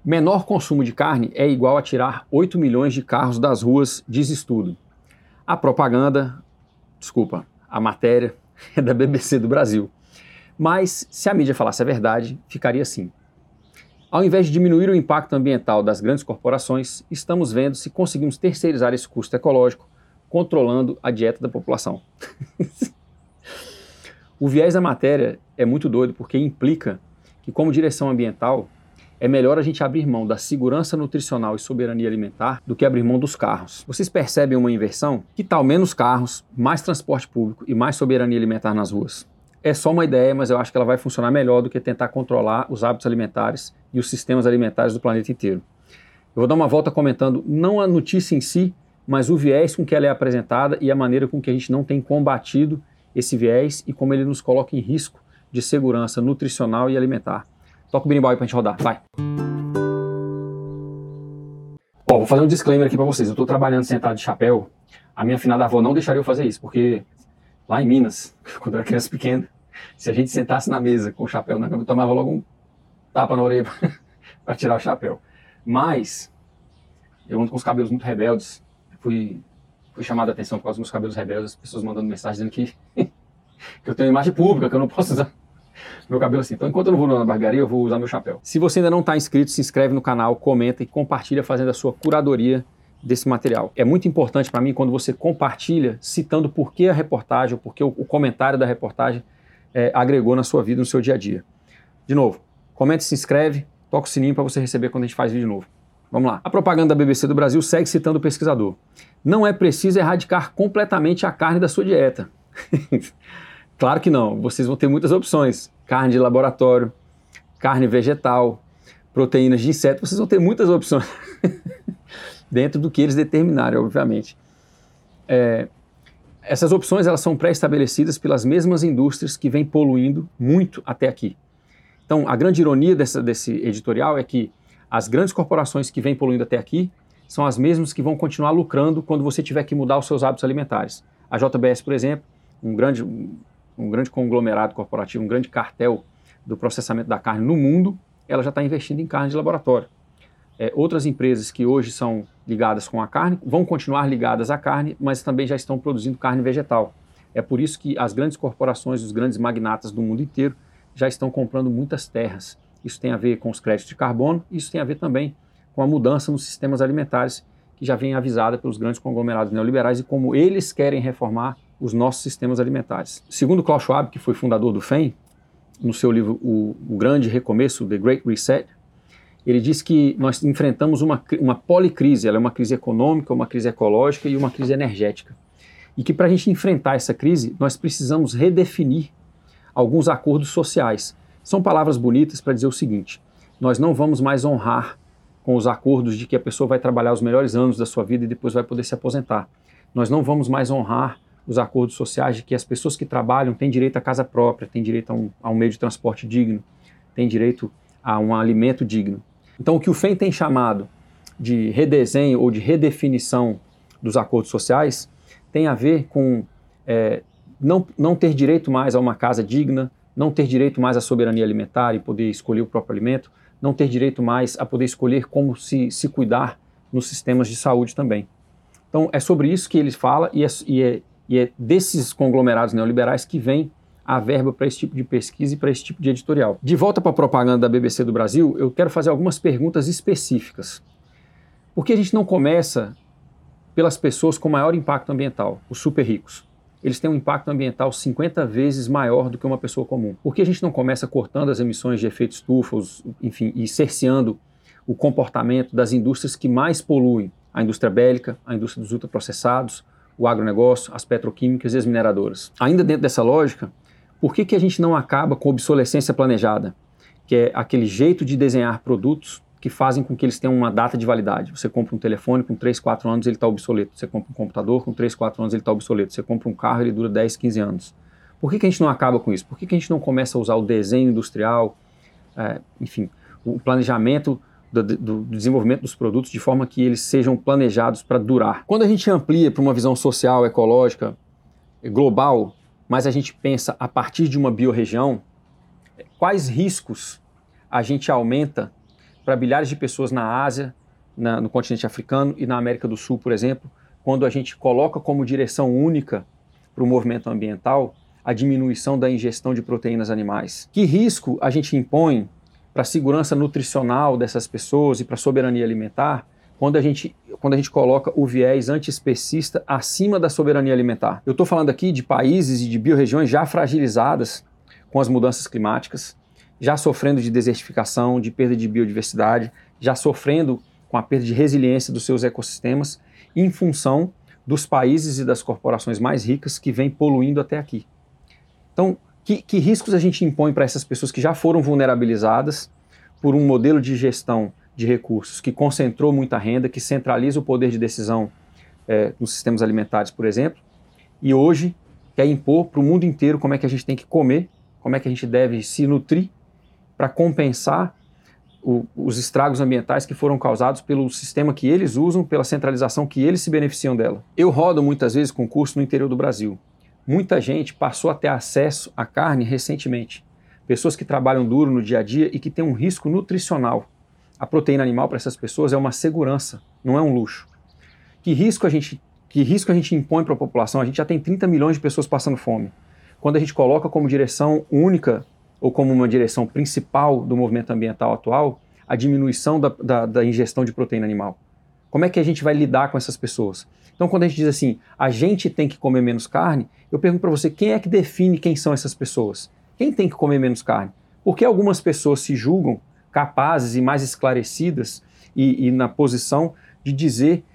Menor consumo de carne é igual a tirar 8 milhões de carros das ruas, diz estudo. A matéria é da BBC do Brasil. Mas, se a mídia falasse a verdade, ficaria assim. Ao invés de diminuir o impacto ambiental das grandes corporações, estamos vendo se conseguimos terceirizar esse custo ecológico, controlando a dieta da população. O viés da matéria é muito doido porque implica que, como direção ambiental, é melhor a gente abrir mão da segurança nutricional e soberania alimentar do que abrir mão dos carros. Vocês percebem uma inversão? Que tal menos carros, mais transporte público e mais soberania alimentar nas ruas? É só uma ideia, mas eu acho que ela vai funcionar melhor do que tentar controlar os hábitos alimentares e os sistemas alimentares do planeta inteiro. Eu vou dar uma volta comentando não a notícia em si, mas o viés com que ela é apresentada e a maneira com que a gente não tem combatido esse viés e como ele nos coloca em risco de segurança nutricional e alimentar. Toca o berimbau aí pra gente rodar, vai! Ó, vou fazer um disclaimer aqui pra vocês. Eu tô trabalhando sentado de chapéu. A minha afinada avó não deixaria eu fazer isso, porque lá em Minas, quando eu era criança pequena, se a gente sentasse na mesa com o chapéu na cama, eu tomava logo um tapa na orelha para tirar o chapéu. Mas eu ando com os cabelos muito rebeldes. Fui chamado a atenção por causa dos meus cabelos rebeldes, as pessoas mandando mensagem dizendo que eu tenho imagem pública, que eu não posso usar meu cabelo assim. Então, enquanto eu não vou na barbearia, eu vou usar meu chapéu. Se você ainda não está inscrito, se inscreve no canal, comenta e compartilha fazendo a sua curadoria desse material. É muito importante para mim quando você compartilha, citando por que a reportagem, por que o comentário da reportagem agregou na sua vida, no seu dia a dia. De novo, comenta, se inscreve, toca o sininho para você receber quando a gente faz vídeo novo. Vamos lá. A propaganda da BBC do Brasil segue citando o pesquisador. Não é preciso erradicar completamente a carne da sua dieta. Claro que não. Vocês vão ter muitas opções. Carne de laboratório, carne vegetal, proteínas de inseto. Vocês vão ter muitas opções. Dentro do que eles determinarem, obviamente. Essas opções elas são pré-estabelecidas pelas mesmas indústrias que vêm poluindo muito até aqui. Então, a grande ironia desse editorial é que as grandes corporações que vêm poluindo até aqui são as mesmas que vão continuar lucrando quando você tiver que mudar os seus hábitos alimentares. A JBS, por exemplo, um grande conglomerado corporativo, um grande cartel do processamento da carne no mundo, ela já está investindo em carne de laboratório. Outras empresas que hoje são ligadas com a carne vão continuar ligadas à carne, mas também já estão produzindo carne vegetal. É por isso que as grandes corporações, os grandes magnatas do mundo inteiro já estão comprando muitas terras. Isso tem a ver com os créditos de carbono, isso tem a ver também com a mudança nos sistemas alimentares que já vem avisada pelos grandes conglomerados neoliberais e como eles querem reformar os nossos sistemas alimentares. Segundo Klaus Schwab, que foi fundador do FEM, no seu livro O Grande Recomeço, The Great Reset, ele diz que nós enfrentamos uma policrise, ela é uma crise econômica, uma crise ecológica e uma crise energética. E que para a gente enfrentar essa crise, nós precisamos redefinir alguns acordos sociais. São palavras bonitas para dizer o seguinte: nós não vamos mais honrar com os acordos de que a pessoa vai trabalhar os melhores anos da sua vida e depois vai poder se aposentar. Nós não vamos mais honrar os acordos sociais de que as pessoas que trabalham têm direito à casa própria, têm direito a um meio de transporte digno, têm direito a um alimento digno. Então, o que o FEM tem chamado de redesenho ou de redefinição dos acordos sociais tem a ver com não ter direito mais a uma casa digna, não ter direito mais à soberania alimentar e poder escolher o próprio alimento, não ter direito mais a poder escolher como se cuidar nos sistemas de saúde também. Então, é sobre isso que ele fala e é desses conglomerados neoliberais que vem a verba para esse tipo de pesquisa e para esse tipo de editorial. De volta para a propaganda da BBC do Brasil, eu quero fazer algumas perguntas específicas. Por que a gente não começa pelas pessoas com maior impacto ambiental, os super ricos? Eles têm um impacto ambiental 50 vezes maior do que uma pessoa comum. Por que a gente não começa cortando as emissões de efeito estufa, enfim, e cerceando o comportamento das indústrias que mais poluem? A indústria bélica, a indústria dos ultraprocessados, o agronegócio, as petroquímicas e as mineradoras. Ainda dentro dessa lógica, por que a gente não acaba com obsolescência planejada? Que é aquele jeito de desenhar produtos que fazem com que eles tenham uma data de validade. Você compra um telefone, com 3, 4 anos ele está obsoleto. Você compra um computador, com 3, 4 anos ele está obsoleto. Você compra um carro, ele dura 10, 15 anos. Por que a gente não acaba com isso? Por que a gente não começa a usar o desenho industrial, enfim, o planejamento do desenvolvimento dos produtos de forma que eles sejam planejados para durar? Quando a gente amplia para uma visão social, ecológica, global, mas a gente pensa a partir de uma biorregião, quais riscos a gente aumenta para bilhares de pessoas na Ásia, no continente africano e na América do Sul, por exemplo, quando a gente coloca como direção única para o movimento ambiental a diminuição da ingestão de proteínas animais? Que risco a gente impõe para a segurança nutricional dessas pessoas e para a soberania alimentar quando a gente coloca o viés antiespecista acima da soberania alimentar? Eu estou falando aqui de países e de biorregiões já fragilizadas com as mudanças climáticas, já sofrendo de desertificação, de perda de biodiversidade, já sofrendo com a perda de resiliência dos seus ecossistemas, em função dos países e das corporações mais ricas que vêm poluindo até aqui. Então, que riscos a gente impõe para essas pessoas que já foram vulnerabilizadas por um modelo de gestão de recursos que concentrou muita renda, que centraliza o poder de decisão nos sistemas alimentares, por exemplo, e hoje quer impor para o mundo inteiro como é que a gente tem que comer, como é que a gente deve se nutrir para compensar os estragos ambientais que foram causados pelo sistema que eles usam, pela centralização que eles se beneficiam dela. Eu rodo muitas vezes concurso no interior do Brasil. Muita gente passou a ter acesso à carne recentemente. Pessoas que trabalham duro no dia a dia e que têm um risco nutricional. A proteína animal para essas pessoas é uma segurança, não é um luxo. Que risco a gente impõe para a população? A gente já tem 30 milhões de pessoas passando fome. Quando a gente coloca como direção única ou como uma direção principal do movimento ambiental atual a diminuição da ingestão de proteína animal. Como é que a gente vai lidar com essas pessoas? Então, quando a gente diz assim, a gente tem que comer menos carne, eu pergunto para você, quem é que define quem são essas pessoas? Quem tem que comer menos carne? Por que algumas pessoas se julgam capazes e mais esclarecidas e na posição de dizer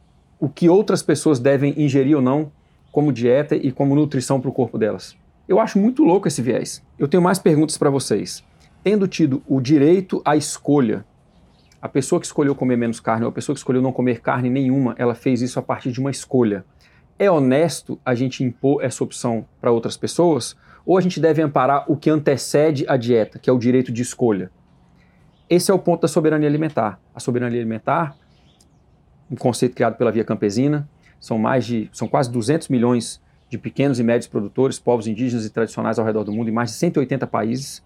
o que outras pessoas devem ingerir ou não como dieta e como nutrição para o corpo delas? Eu acho muito louco esse viés. Eu tenho mais perguntas para vocês. Tendo tido o direito à escolha, a pessoa que escolheu comer menos carne ou a pessoa que escolheu não comer carne nenhuma, ela fez isso a partir de uma escolha. É honesto a gente impor essa opção para outras pessoas? Ou a gente deve amparar o que antecede a dieta, que é o direito de escolha? Esse é o ponto da soberania alimentar. A soberania alimentar, um conceito criado pela Via Campesina, são quase 200 milhões de pequenos e médios produtores, povos indígenas e tradicionais ao redor do mundo, em mais de 180 países,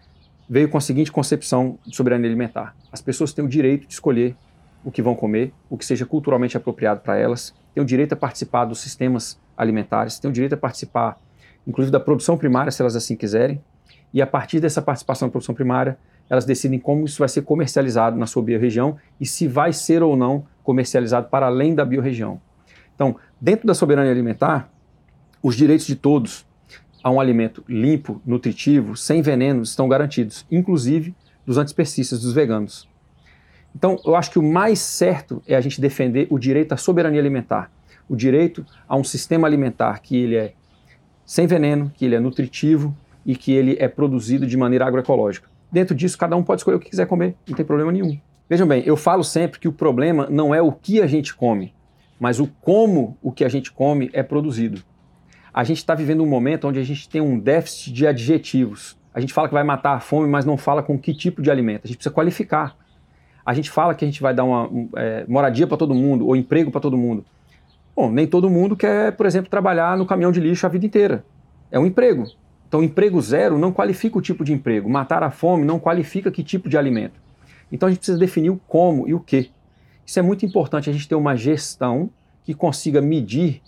veio com a seguinte concepção de soberania alimentar. As pessoas têm o direito de escolher o que vão comer, o que seja culturalmente apropriado para elas, têm o direito a participar dos sistemas alimentares, têm o direito a participar, inclusive, da produção primária, se elas assim quiserem, e a partir dessa participação na produção primária, elas decidem como isso vai ser comercializado na sua biorregião e se vai ser ou não comercializado para além da biorregião. Então, dentro da soberania alimentar, os direitos de todos a um alimento limpo, nutritivo, sem venenos, estão garantidos, inclusive dos antiespecistas, dos veganos. Então, eu acho que o mais certo é a gente defender o direito à soberania alimentar, o direito a um sistema alimentar que ele é sem veneno, que ele é nutritivo e que ele é produzido de maneira agroecológica. Dentro disso, cada um pode escolher o que quiser comer, não tem problema nenhum. Vejam bem, eu falo sempre que o problema não é o que a gente come, mas o como o que a gente come é produzido. A gente está vivendo um momento onde a gente tem um déficit de adjetivos. A gente fala que vai matar a fome, mas não fala com que tipo de alimento. A gente precisa qualificar. A gente fala que a gente vai dar uma moradia para todo mundo ou emprego para todo mundo. Bom, nem todo mundo quer, por exemplo, trabalhar no caminhão de lixo a vida inteira. É um emprego. Então, emprego zero não qualifica o tipo de emprego. Matar a fome não qualifica que tipo de alimento. Então, a gente precisa definir o como e o que. Isso é muito importante, a gente ter uma gestão que consiga medir,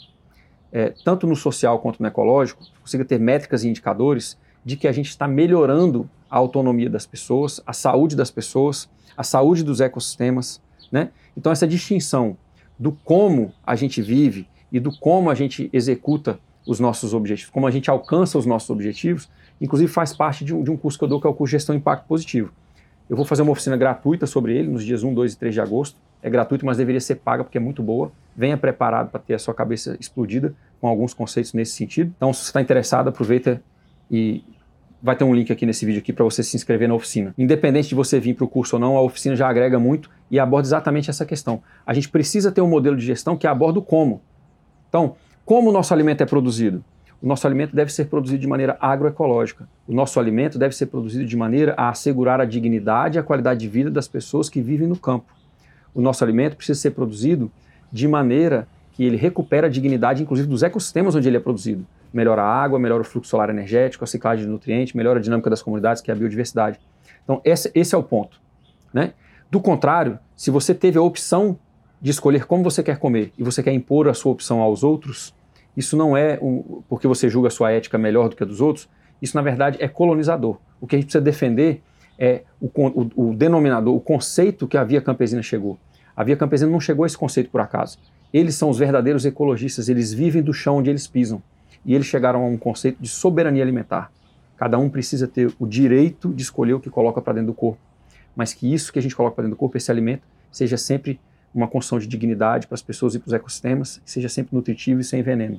tanto no social quanto no ecológico, consiga ter métricas e indicadores de que a gente está melhorando a autonomia das pessoas, a saúde das pessoas, a saúde dos ecossistemas, né? Então, essa distinção do como a gente vive e do como a gente executa os nossos objetivos, como a gente alcança os nossos objetivos, inclusive faz parte de um curso que eu dou, que é o curso Gestão Impacto Positivo. Eu vou fazer uma oficina gratuita sobre ele nos dias 1, 2 e 3 de agosto. É gratuito, mas deveria ser paga porque é muito boa. Venha preparado para ter a sua cabeça explodida com alguns conceitos nesse sentido. Então, se você está interessado, aproveita e vai ter um link aqui nesse vídeo aqui para você se inscrever na oficina. Independente de você vir para o curso ou não, a oficina já agrega muito e aborda exatamente essa questão. A gente precisa ter um modelo de gestão que aborda o como. Então, como o nosso alimento é produzido? O nosso alimento deve ser produzido de maneira agroecológica. O nosso alimento deve ser produzido de maneira a assegurar a dignidade e a qualidade de vida das pessoas que vivem no campo. O nosso alimento precisa ser produzido de maneira que ele recupera a dignidade, inclusive, dos ecossistemas onde ele é produzido. Melhora a água, melhora o fluxo solar energético, a ciclagem de nutrientes, melhora a dinâmica das comunidades, que é a biodiversidade. Então, esse é o ponto, né? Do contrário, se você teve a opção de escolher como você quer comer e você quer impor a sua opção aos outros, isso não é porque você julga a sua ética melhor do que a dos outros, isso na verdade é colonizador. O que a gente precisa defender é o denominador, o conceito que a Via Campesina chegou. A Via Campesina não chegou a esse conceito por acaso. Eles são os verdadeiros ecologistas, eles vivem do chão onde eles pisam. E eles chegaram a um conceito de soberania alimentar. Cada um precisa ter o direito de escolher o que coloca para dentro do corpo, mas que isso que a gente coloca para dentro do corpo, esse alimento, seja sempre uma construção de dignidade para as pessoas e para os ecossistemas, seja sempre nutritivo e sem veneno.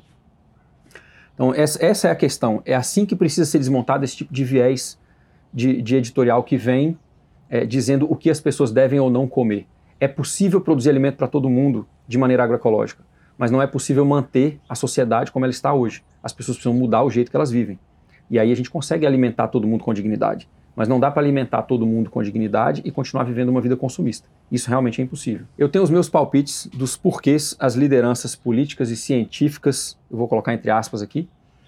Então essa é a questão. É assim que precisa ser desmontado esse tipo de viés de editorial que vem dizendo o que as pessoas devem ou não comer. É possível produzir alimento para todo mundo de maneira agroecológica, mas não é possível manter a sociedade como ela está hoje. As pessoas precisam mudar o jeito que elas vivem. E aí a gente consegue alimentar todo mundo com dignidade. Mas não dá para alimentar todo mundo com dignidade e continuar vivendo uma vida consumista. Isso realmente é impossível. Eu tenho os meus palpites dos porquês as lideranças políticas e científicas, eu vou colocar entre aspas aqui,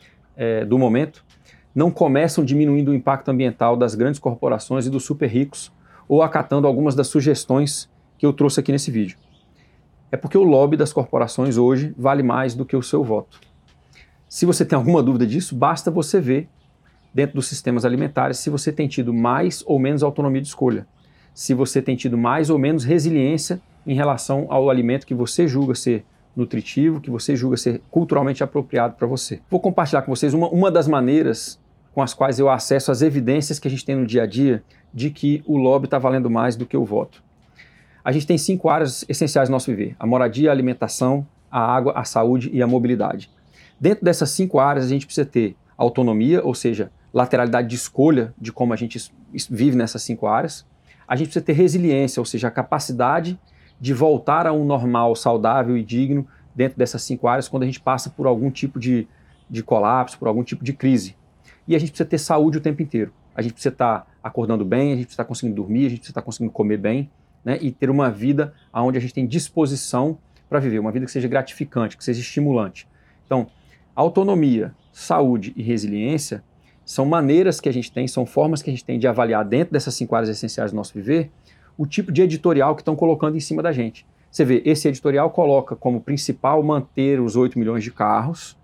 do momento, não começam diminuindo o impacto ambiental das grandes corporações e dos super ricos ou acatando algumas das sugestões que eu trouxe aqui nesse vídeo. É porque o lobby das corporações hoje vale mais do que o seu voto. Se você tem alguma dúvida disso, basta você ver dentro dos sistemas alimentares se você tem tido mais ou menos autonomia de escolha, se você tem tido mais ou menos resiliência em relação ao alimento que você julga ser nutritivo, que você julga ser culturalmente apropriado para você. Vou compartilhar com vocês uma das maneiras com as quais eu acesso as evidências que a gente tem no dia a dia de que o lobby está valendo mais do que o voto. A gente tem 5 áreas essenciais do nosso viver: a moradia, a alimentação, a água, a saúde e a mobilidade. Dentro dessas 5 áreas a gente precisa ter autonomia, ou seja, lateralidade de escolha de como a gente vive nessas 5 áreas. A gente precisa ter resiliência, ou seja, a capacidade de voltar a um normal saudável e digno dentro dessas 5 áreas quando a gente passa por algum tipo de colapso, por algum tipo de crise. E a gente precisa ter saúde o tempo inteiro. A gente precisa estar acordando bem, a gente precisa estar conseguindo dormir, a gente precisa estar conseguindo comer bem, né, e ter uma vida onde a gente tem disposição para viver, uma vida que seja gratificante, que seja estimulante. Então, autonomia, saúde e resiliência são maneiras que a gente tem, são formas que a gente tem de avaliar dentro dessas 5 áreas essenciais do nosso viver o tipo de editorial que estão colocando em cima da gente. Você vê, esse editorial coloca como principal manter os 8 milhões de carros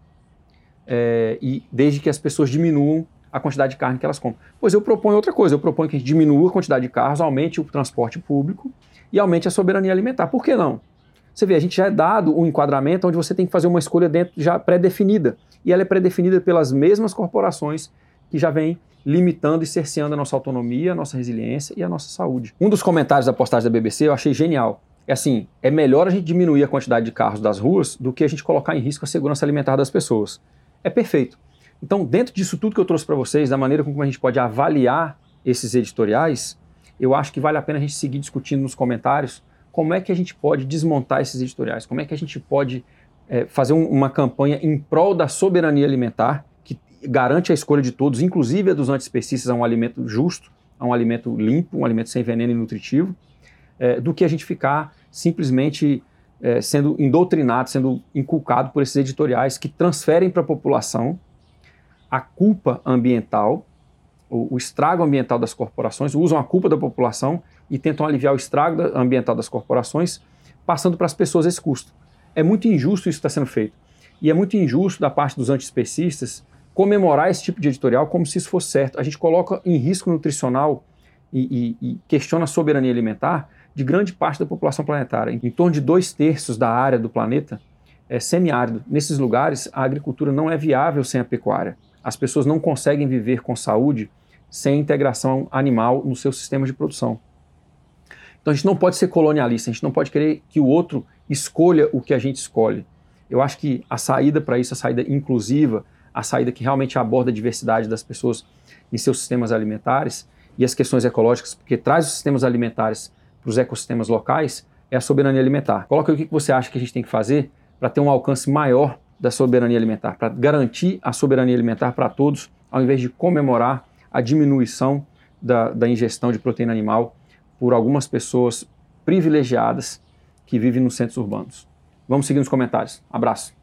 e desde que as pessoas diminuam a quantidade de carne que elas compram. Pois eu proponho outra coisa, eu proponho que a gente diminua a quantidade de carros, aumente o transporte público e aumente a soberania alimentar. Por que não? Você vê, a gente já é dado um enquadramento onde você tem que fazer uma escolha dentro já pré-definida. E ela é pré-definida pelas mesmas corporações que já vêm limitando e cerceando a nossa autonomia, a nossa resiliência e a nossa saúde. Um dos comentários da postagem da BBC eu achei genial. É assim, é melhor a gente diminuir a quantidade de carros das ruas do que a gente colocar em risco a segurança alimentar das pessoas. É perfeito. Então, dentro disso tudo que eu trouxe para vocês, da maneira como a gente pode avaliar esses editoriais, eu acho que vale a pena a gente seguir discutindo nos comentários como é que a gente pode desmontar esses editoriais, como é que a gente pode fazer uma campanha em prol da soberania alimentar, que garante a escolha de todos, inclusive a dos antiespecistas, a um alimento justo, a um alimento limpo, um alimento sem veneno e nutritivo, do que a gente ficar simplesmente sendo indoctrinado, sendo inculcado por esses editoriais que transferem para a população a culpa ambiental, o estrago ambiental das corporações, usam a culpa da população e tentam aliviar o estrago ambiental das corporações, passando para as pessoas esse custo. É muito injusto isso que está sendo feito. E é muito injusto da parte dos antiespecistas comemorar esse tipo de editorial como se isso fosse certo. A gente coloca em risco nutricional e questiona a soberania alimentar de grande parte da população planetária. Em torno de 2/3 da área do planeta é semiárido. Nesses lugares, a agricultura não é viável sem a pecuária. As pessoas não conseguem viver com saúde sem integração animal no seu sistema de produção. Então a gente não pode ser colonialista, a gente não pode querer que o outro escolha o que a gente escolhe. Eu acho que a saída para isso, a saída inclusiva, a saída que realmente aborda a diversidade das pessoas em seus sistemas alimentares e as questões ecológicas, porque traz os sistemas alimentares para os ecossistemas locais, é a soberania alimentar. Coloca aí o que você acha que a gente tem que fazer para ter um alcance maior da soberania alimentar, para garantir a soberania alimentar para todos, ao invés de comemorar a diminuição da ingestão de proteína animal por algumas pessoas privilegiadas que vivem nos centros urbanos. Vamos seguir nos comentários. Abraço.